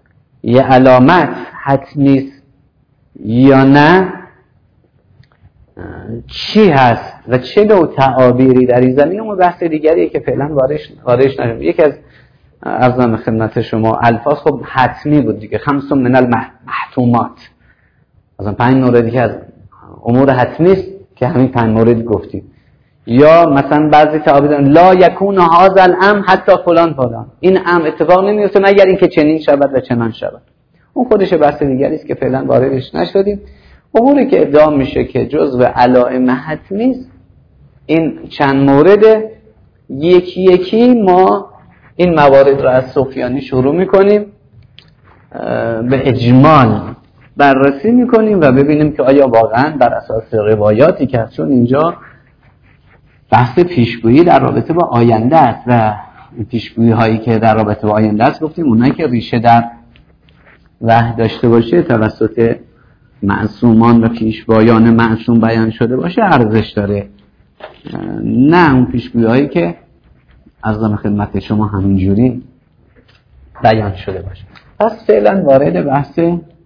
یه علامت حتمی است یا نه چی هست و چه نوع تعابیری در این زمینه اون بحث دیگریه که فعلا وارش نشد. یکی از عرضم خدمت شما الفاظ خب حتمی بود دیگه، 5 من المحتومات، مثلا 5 موردی که از امور حتمی است که همین 5 مورد گفتیم. یا مثلا بعضی تعابیر دارن لا یکون هذا الامر حتی فلان فلان، این امر اتفاق نمیفته مگر اینکه چنین شود و چنان شود. اون خودش بحث دیگری است که فعلا واردش نشدیم. اموری که ادعا میشه که جزء علائم حتمی است، این چند مورد یکی یکی ما این موارد رو از سفیانی شروع میکنیم، به اجمال بررسی میکنیم و ببینیم که آیا واقعا بر اساس روایاتی که چون اینجا بحث پیشگویی در رابطه با آینده است و پیشگویی هایی که در رابطه با آینده است گفتیم اونایی که ریشه در وحی داشته باشه توسط معصومان و پیشوایان معصوم بیان شده باشه ارزش داره، نه اون پیشگویی هایی که عرضم خدمت شما همینجوری بیان شده باشه. پس فعلا وارد بحث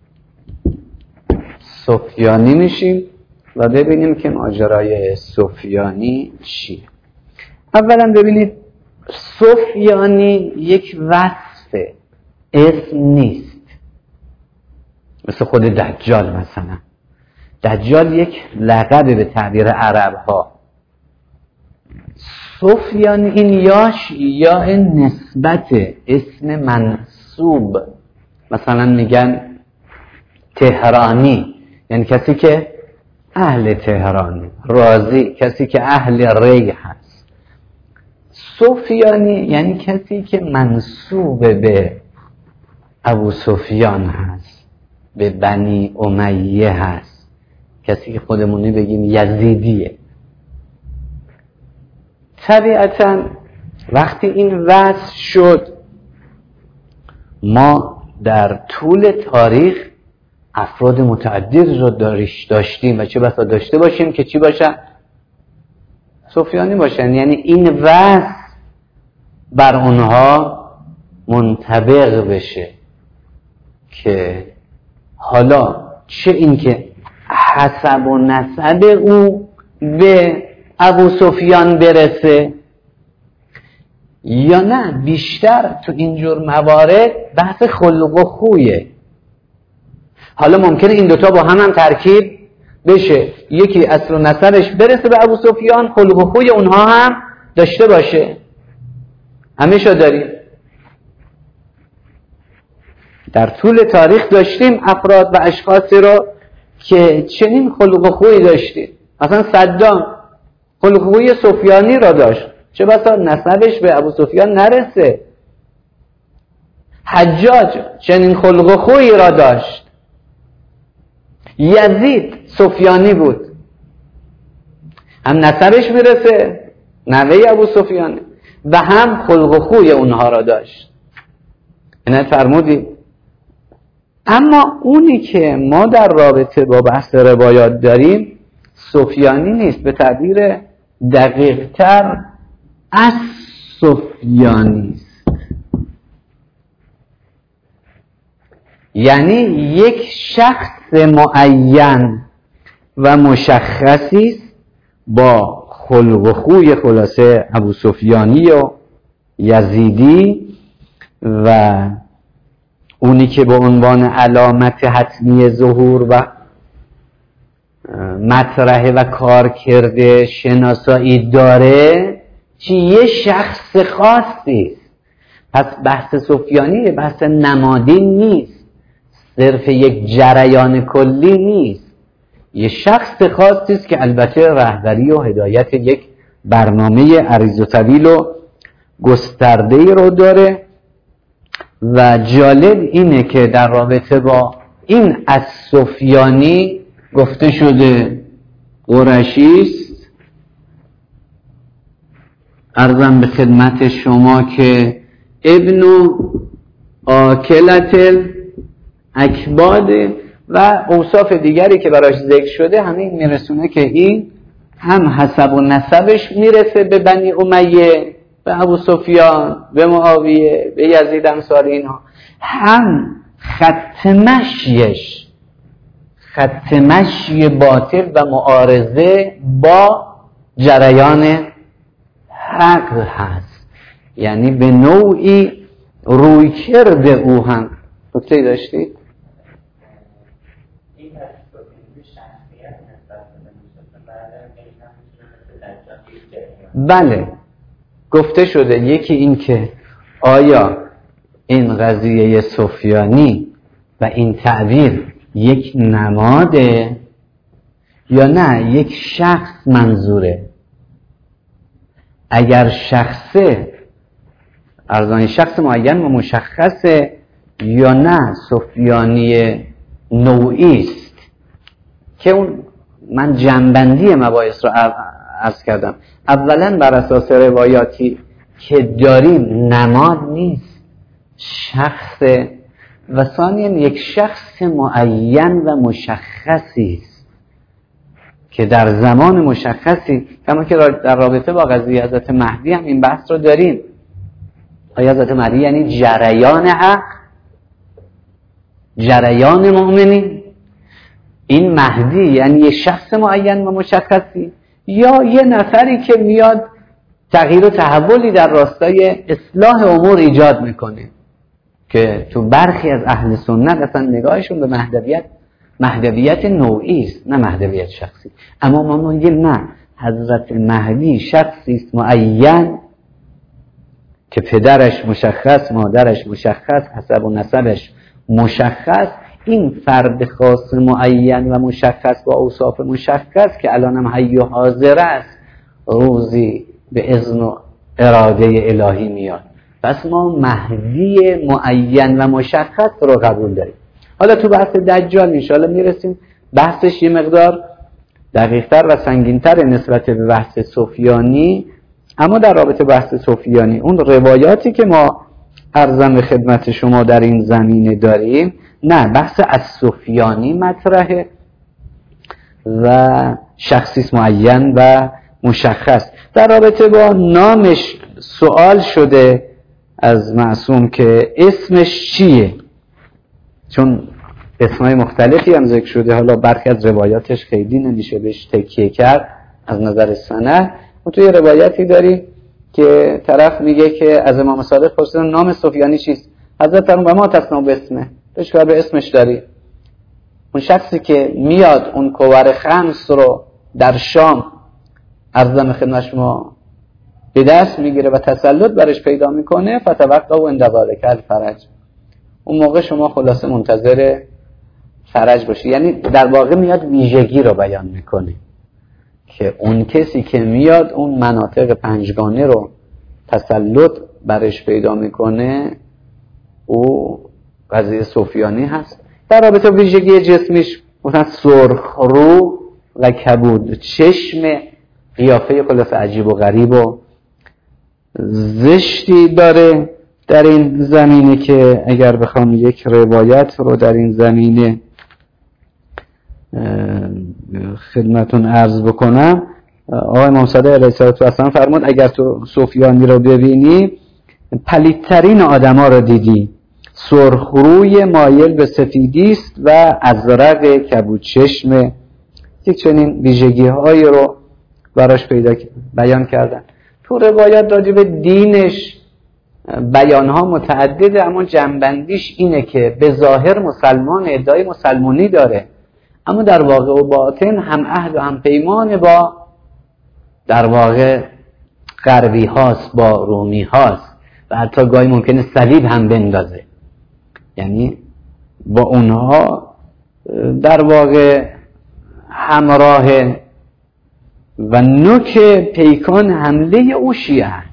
سفیانی میشیم و ببینیم که ماجرای سفیانی چیه. اولا ببینید سفیانی یک وصفه، اسم نیست. مثل خود دجال مثلا، دجال یک لقب به تعبیر عرب ها. سفیانی این یاش یا این نسبت اسم منصوب، مثلا میگن تهرانی یعنی کسی که اهل تهرانی، رازی کسی که اهل ری هست. سفیانی یعنی کسی که منسوب به ابو سفیان هست، به بنی امیه هست، کسی که خودمونی بگیم یزیدیه. طبیعتا وقتی این وصف شد ما در طول تاریخ افراد متعدد رو داشتیم و چه بسا داشته باشیم که چی باشن؟ سفیانی باشن. یعنی این وصف بر اونها منطبق بشه که حالا چه این که حسب و نسب او به ابو سفیان برسه یا نه بیشتر تو اینجور موارد بحث خلق و خویه. حالا ممکنه این دوتا با هم ترکیب بشه، یکی اصل و نسبش برسه به ابو سفیان، خلق و خوی اونها هم داشته باشه. همیشه داریم در طول تاریخ داشتیم افراد و اشخاصی رو که چنین خلق و خوی داشتیم. مثلا صدام خلق و خوی سفیانی را داشت، چه بسا نسبش به ابو سفیان نرسه. حجاج چنین خلق و خوی را داشت. یزید سفیانی بود، هم نسبش میرسه نوه ابو سفیان و هم خلق و خوی اونها را داشت. اینه فرمودی. اما اونی که ما در رابطه با بحث روایات داریم سفیانی نیست، به تعبیر دقیق تر از سفیانی است. یعنی یک شخص معین و مشخصی است با خلق و خوی خلاصه ابو سفیانی و یزیدی و اونی که به عنوان علامت حتمی ظهور و مطرح و کار کرده شناسایی داره چی یه شخص خاصی است. پس بحث سفیانی بحث نمادی نیست، صرف یک جریان کلی نیست، یه شخص خاصی است که البته رهبری و هدایت یک برنامه عریض و طویل و گسترده‌ای رو داره. و جالب اینه که در رابطه با این از سفیانی گفته شده قرشی است. عرضم به خدمت شما که ابن آکلت اکباد و اوصاف دیگری که براش ذکر شده همین میرسونه که این هم حسب و نسبش میرسه به بنی امیه، به ابو سفیان، به معاویه، به یزید امثال اینها، هم خط خط مشی باطل و معارضه با جریان حق هست، یعنی به نوعی رویکرد او هم. نکته داشتید؟ بله گفته شده یکی این که آیا این قضیه سفیانی و این تعبیر یک نماده یا نه یک شخص منظوره. اگر شخصه ارزانی شخص معین و مشخصه یا نه سفیانی نوعی است، که اون من جنبندی مباحث رو عرض کردم. اولا بر اساس روایاتی که داریم نماد نیست، شخص، و ثانیا یک شخص معین و مشخصی است که در زمان مشخصی، کما که در رابطه با قضیه حضرت مهدی هم این بحث رو داریم. آیا حضرت مهدی یعنی جریان حق، جریان مؤمنین؟ این مهدی یعنی یک شخص معین و مشخصی یا یه نفری که میاد تغییر و تحولی در راستای اصلاح امور ایجاد میکنه، که تو برخی از اهل سنت اصلا نگاهشون به مهدویت نوعی است نه مهدویت شخصی. اما ما میگیم نه، حضرت مهدی شخصی است معین که پدرش مشخص، مادرش مشخص، حسب و نسبش مشخص. این فرد خاص معین و مشخص با اوصاف مشخص که الان هم حی و حاضر است، روزی به اذن و اراده الهی میاد. پس ما مهدی معین و مشخص رو قبول داریم. حالا تو بحث دجال انشاءالله میرسیم، بحثش یه مقدار دقیق‌تر و سنگین‌تر نسبت به بحث سفیانی. اما در رابطه بحث سفیانی اون روایاتی که ما عرضم به خدمت شما در این زمینه داریم، نه بحث از سفیانی مطرحه و شخصی معین و مشخص. در رابطه با نامش سوال شده از معصوم که اسمش چیه، چون اسمای مختلفی هم ذکر شده. حالا برخی از روایاتش خیلی نمیشه بهش تکیه کرد از نظر سند. و توی روایتی داریم که طرف میگه که از امام صادق پرسیدن نام سفیانی چیست؟ حضرت فرمود ما تصنع به اسمه، توش کار به اسمش داری. اون شخصی که میاد اون کوار خمس رو در شام عرضم خدمت شما به دست میگیره و تسلط برش پیدا میکنه، فتوقع و اندواره کل فرج، اون موقع شما خلاصه منتظر فرج باشی. یعنی در واقع میاد ویژگی رو بیان میکنه که اون کسی که میاد اون مناطق پنجگانه رو تسلط برش پیدا میکنه او قضیه سفیانی هست. در رابطه ویژگی جسمیش مثلا سرخ رو و کبود چشم، قیافه خلاصه عجیب و غریب و زشتی داره. در این زمینه که اگر بخوام یک روایت رو در این زمینه خدمتون عرض بکنم، آقای امام صادق علیه السلام فرمود اگر تو سفیانی رو ببینی پلیدترین آدما رو دیدی، سرخروی مایل به سفیدی است و ازرق کبود چشم. یک چنین ویژگی هایی رو براش بیان کردن. تو روایت راجع به دینش بیان ها متعدده، اما جنبندیش اینه که به ظاهر مسلمان، ادعای مسلمانی داره، اما در واقع و باطن هم عهد و هم پیمان با در واقع غربی هاست، با رومی هاست و حتی گاهی ممکنه صلیب هم بندازه. یعنی با اونها در واقع همراه و نوک پیکان حمله او شیعه است.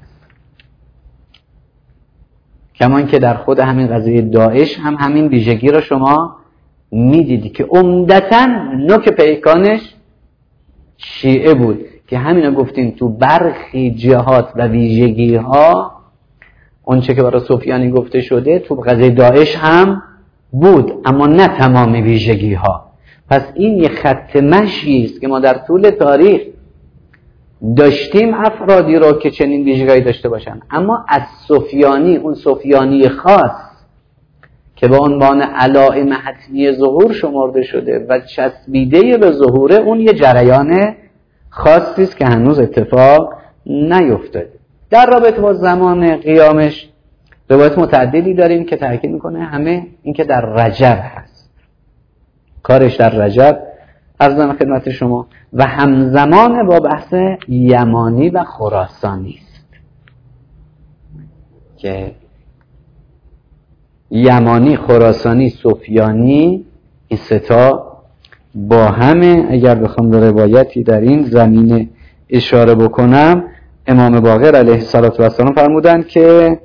کمان که در خود همین قضیه داعش هم همین ویژگی رو شما میدیدی که عمدتاً نوک پیکانش شیعه بود، که همینو گفتیم تو برخی جهات و ویژگی ها اون چه که برای سفیانی گفته شده تو قضیه داعش هم بود، اما نه تمام ویژگی ها. پس این یه خط مشی است که ما در طول تاریخ داشتیم افرادی رو که چنین ویژگی داشته باشن، اما از سفیانی، اون سفیانی خاص که به عنوان علائم حتمی ظهور شمرده شده و چسبیده به ظهوره، اون یه جریان خاصی است که هنوز اتفاق نیفتاده. در رابطه با زمان قیامش روایت متعددی داریم که تاکید میکنه همه این که در رجب هست، کارش در رجب عرضم خدمت شما، و همزمان با بحث یمانی و خراسانی است که یمانی، خراسانی، سفیانی، این ستا با همه. اگر بخوام به روایتی در این زمینه اشاره بکنم، امام باقر علیه السلام فرمودند که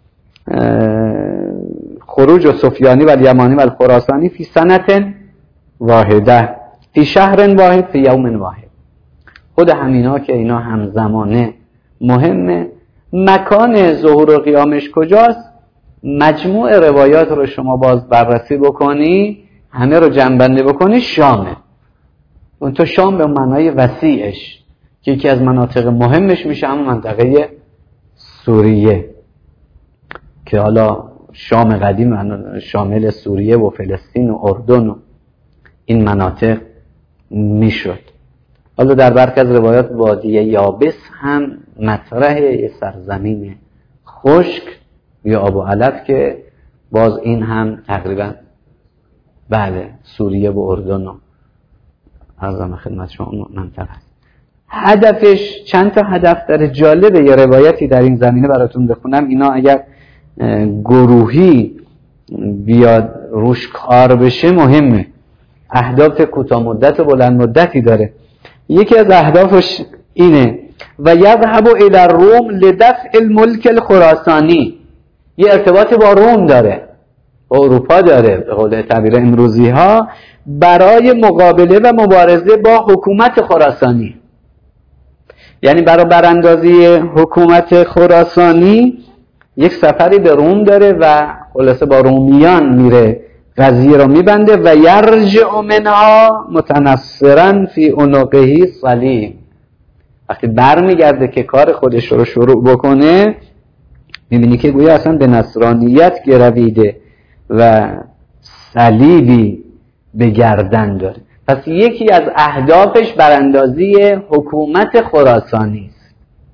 خروج و سفیانی و یمانی و خراسانی فی سنت واحده فی شهر واحد فی یوم واحد. خود همینا که اینا همزمانه مهمه. مکان ظهور و قیامش کجاست؟ مجموع روایات رو شما باز بررسی بکنی، همه رو جمع‌بندی بکنی، شامه. اون تو شام به معنای وسیعش که یکی از مناطق مهمش میشه همون منطقه سوریه که حالا شام قدیم شامل سوریه و فلسطین و اردن و این مناطق میشد. حالا در برخی از روایات وادی یابس هم مطرح سرزمین خشک یا آب و علف که باز این هم تقریبا بله سوریه و اردن و عرضم خدمت شما اون منطقه است. هدفش چند تا هدف داره. جالبه یه روایتی در این زمینه براتون بخونم. اینا اگر گروهی بیاد روش کار بشه مهمه. اهداف کوتاه مدت و بلند مدتی داره. یکی از اهدافش اینه و یذهب الی الروم لدفع الملک الخراسانی. یه ارتباط با روم داره، با اروپا داره، به قول تعبیر امروزی ها، برای مقابله و مبارزه با حکومت خراسانی. یعنی برای براندازی حکومت خراسانی یک سفری به روم داره و خلاصه با رومیان میره، قضیه رو میبنده و یرجع منها متنصرا فی عنقه صلیب. وقتی برمیگرده که کار خودش رو شروع بکنه، میبینی که گویا اصلا به نصرانیت گرویده و صلیبی به گردن داره. پس یکی از اهدافش براندازی حکومت خراسانی است.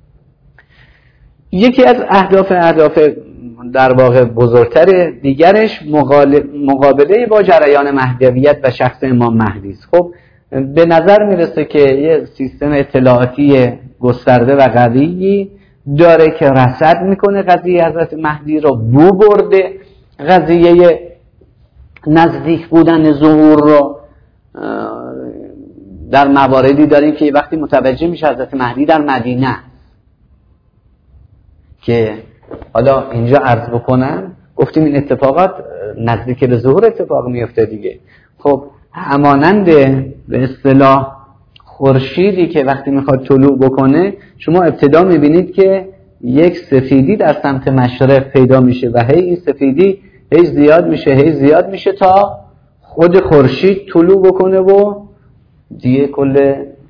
یکی از اهداف در واقع بزرگتر دیگرش مقابله با جریان مهدویت و شخص امام مهدی است. خب به نظر میرسه که یه سیستم اطلاعاتی گسترده و قوی داره که رصد میکنه قضیه حضرت مهدی رو، بو برده قضیه نزدیک بودن ظهور رو. در مواردی داریم که وقتی متوجه میشه حضرت مهدی در مدینه، که حالا اینجا عرض بکنم، گفتیم این اتفاقات نزدیک به ظهور اتفاق میفته دیگه. خب همانند به اصطلاح خورشیدی که وقتی میخواد طلوع بکنه، شما ابتدا میبینید که یک سفیدی در سمت مشرق پیدا میشه و هی این سفیدی هی زیاد میشه تا خود خورشید طلوع بکنه و دیگه کل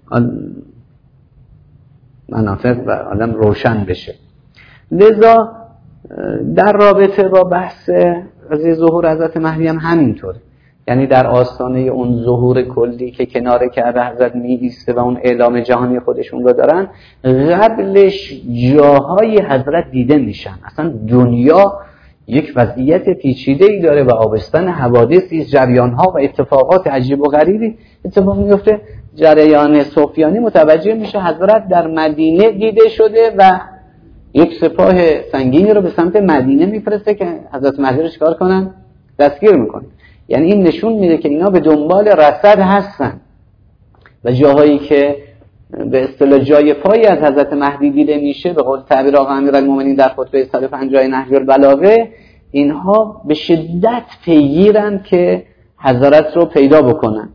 مناطق و عالم روشن بشه. لذا در رابطه با بحث قضیه ظهور حضرت مهدی هم همینطوره. یعنی در آستانه اون ظهور کلی که کنار کعبه حضرت می ایسته و اون اعلام جهانی خودشون رو دارن، قبلش جاهای حضرت دیده میشن. اصلا دنیا یک وضعیت پیچیده‌ای داره و آبستن حوادثی، جریان‌ها و اتفاقات عجیب و غریبی اتفاق میفته. جریان سفیانی متوجه میشه حضرت در مدینه دیده شده و یک سپاه سنگینی رو به سمت مدینه میفرسته که حضرت مهدی رو چیکار کنن؟ دستگیر میکنن. یعنی این نشون میده که اینا به دنبال رصد هستن و جاهایی که به اصطلاح جای پایی از حضرت مهدی دیده میشه، به قول تعبیر آقا امیرالمومنین در خطبه 150 نهج البلاغه، اینها به شدت پیگیرن که حضرت رو پیدا بکنن.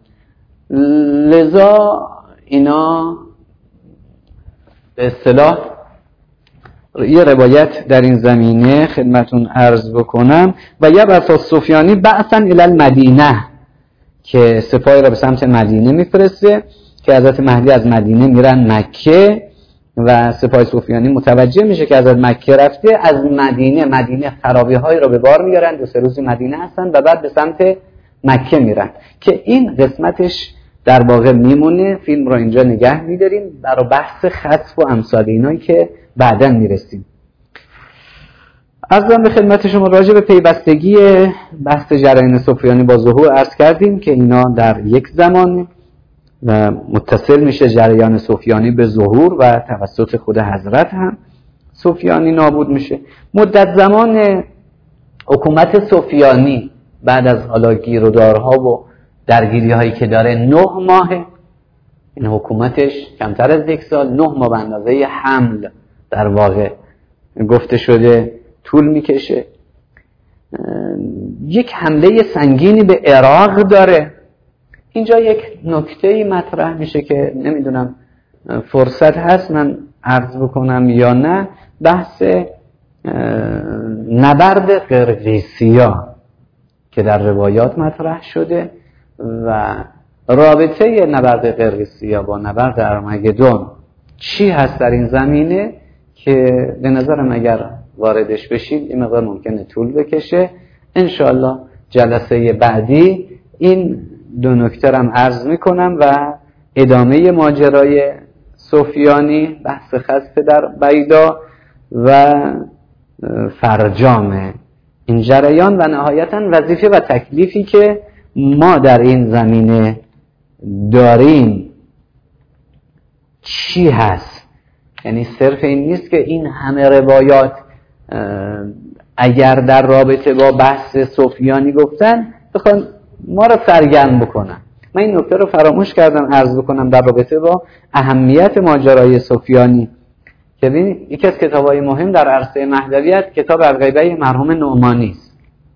لذا اینا به اصطلاح یه روایت در این زمینه خدمتون عرض بکنم و یبعث سفیانی بعثا الی المدینه، که سپاهی را به سمت مدینه میفرسته که حضرت مهدی از مدینه میرن مکه و سپاه سفیانی متوجه میشه که از مکه رفته، از مدینه خرابی‌هایی رو به بار میارن، 2-3 روزی مدینه هستن و بعد به سمت مکه میرن که این قسمتش در واقع میمونه. فیلم رو اینجا نگه میداریم برای بحث خسف و امثال اینایی که بعداً میرسیم. عرضم به خدمت شما راجع به پیوستگی بحث جریان سفیانی با ظهور عرض کردیم که اینا در یک زمان و متصل میشه جریان سفیانی به ظهور و توسط خود حضرت هم سفیانی نابود میشه. مدت زمان حکومت سفیانی بعد از حالا گیرودارها و درگیری هایی که داره 9 ماهه. این حکومتش کمتر از 1 سال، 9 ماه به اندازه حمل در واقع گفته شده طول میکشه. یک حمله سنگینی به عراق داره. اینجا یک نکته‌ای مطرح میشه که نمیدونم فرصت هست من عرض بکنم یا نه. بحث نبرد قرقیسیا که در روایات مطرح شده و رابطه نبرد قرقیسیا با نبرد ارمگدون چی هست در این زمینه که به نظرم اگر واردش بشید این مقدار ممکنه طول بکشه. انشاءالله جلسه بعدی این 2 نکته رو عرض میکنم و ادامه ماجرای سفیانی، بحث خسف در بیدا و فرجام این جریان و نهایتاً وظیفه و تکلیفی که ما در این زمینه داریم چی هست. یعنی صرف این نیست که این همه روایات اگر در رابطه با بحث سفیانی گفتن بخوان ما رو سرگرم بکنن. من این نکته رو فراموش کردم عرض بکنم در رابطه با اهمیت ماجرای سفیانی که ببینید یکی از کتاب‌های مهم در عرصه مهدویت کتاب الغیبه مرحوم نعمانی است.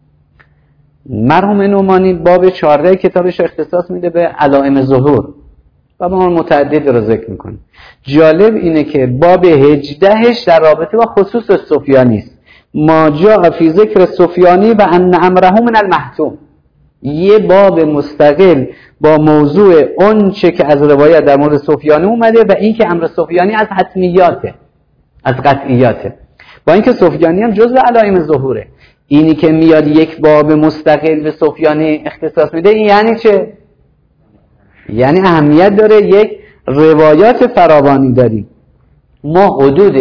مرحوم نعمانی باب 14 کتابش اختصاص میده به علائم ظهور و ما متعدد رو ذکر میکنه. جالب اینه که باب 18ش در رابطه با خصوص سفیانی است. ما جاء فی ذکر سفیانی و ان امره من المحتوم. یه باب مستقل با موضوع اون چه که از روایت در مورد سفیانی اومده و این که امر سفیانی از حتمیاته، از قطعیاته، با اینکه سفیانی هم جزء علائم ظهوره. اینی که میاد یک باب مستقل به سفیانی اختصاص میده این یعنی چه؟ یعنی اهمیت داره. یک روایات فراوانی داریم. ما حدود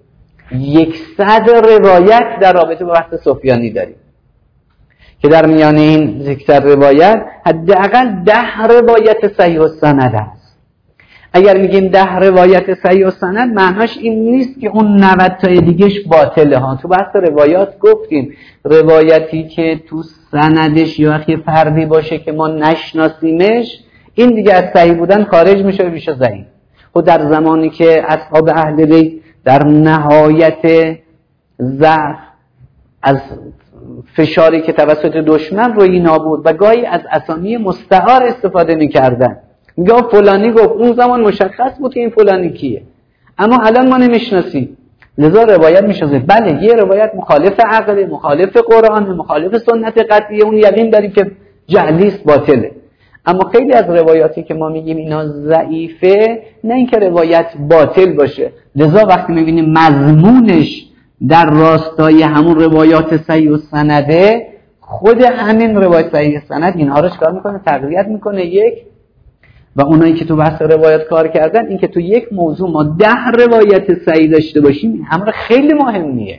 100 روایت در رابطه با بحث سفیانی داریم که در میان این 100 روایت حداقل 10 روایت صحیح السند است. اگر میگیم 10 روایت صحیح السند معناش این نیست که اون 90 تای دیگهش باطله ها. تو بحث روایات گفتیم روایتی که تو سندش یا اخی فردی باشه که ما نشناسیمش این دیگه از صحیح بودن خارج میشه و میشه ضعیف. و در زمانی که اصحاب اهل بیت در نهایت ضعف از فشاری که توسط دشمن روی نابود و گاهی از اسامی مستعار استفاده میکردن، میگه فلانی گفت، اون زمان مشخص بود که این فلانی کیه اما الان ما نمیشناسیم لذا روایت میشناسیم. بله یه روایت مخالف عقل، مخالف قرآن، مخالف سنت قطعیه، اون یقین داریم که جهلیست، باطله. اما خیلی از روایاتی که ما میگیم اینا ضعیفه نه اینکه روایت باطل باشه، لذا وقتی میبینیم مضمونش در راستای همون روایات صحیح السنده، خود همین روایت صحیح السند اینها رو چکار میکنه؟ تقویت میکنه. یک و اونایی که تو بحث روایت کار کردن این که تو یک موضوع ما 10 روایت صحیح داشته باشیم امر خیلی مهمیه،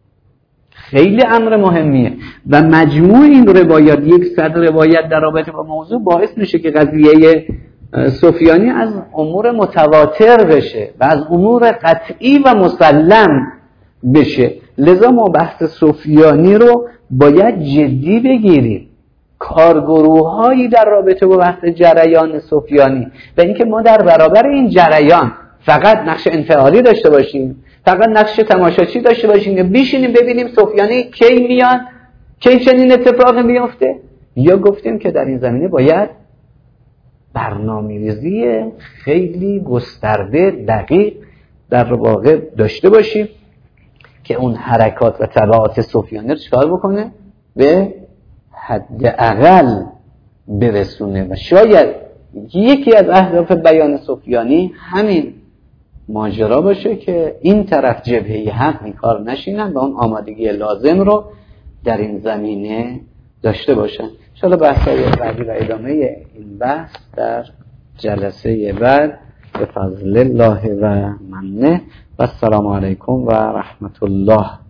خیلی امر مهمیه و مجموع این روایات 100 روایت در رابطه با موضوع باعث میشه که قضیه سفیانی از امور متواتر بشه و از امور قطعی و مسلم بشه. لذا ما بحث سفیانی رو باید جدی بگیریم. کارگروه‌هایی در رابطه با بحث جریان سفیانی و اینکه ما در برابر این جریان فقط نقش انفعالی داشته باشیم، فقط نقش تماشاچی داشته باشیم یا بشینیم ببینیم سفیانی کی میاد، کی چنین اتفاقی میفته، یا گفتیم که در این زمینه باید برنامه‌ریزی خیلی گسترده دقیق در واقع داشته باشیم که اون حرکات و تبعات سفیانی رو چکار بکنه؟ به حداقل برسونه. و شاید یکی از اهداف بیان سفیانی همین ماجرا باشه که این طرف جبهه حق این کار نشینن و اون آمادگی لازم رو در این زمینه داشته باشن. ان شاءالله بحث‌های بعدی و ادامه این بحث در جلسه بعد به فضل الله و منه و السلام علیکم و رحمت الله.